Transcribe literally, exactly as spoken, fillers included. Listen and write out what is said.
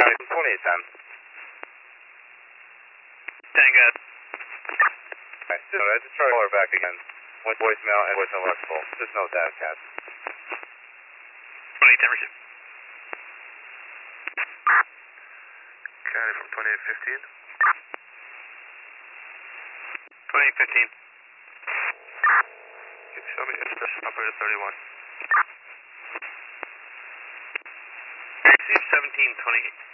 County twenty-eight ten. Tango. Okay, just, I just try to call her back again. With voicemail and voicemail electrical. Just no data cat. twenty-eight ten, receive. County from twenty-eight fifteen. twenty-eight fifteen. Can you show me express operator thirty-one? Receive seventeen twenty-eight.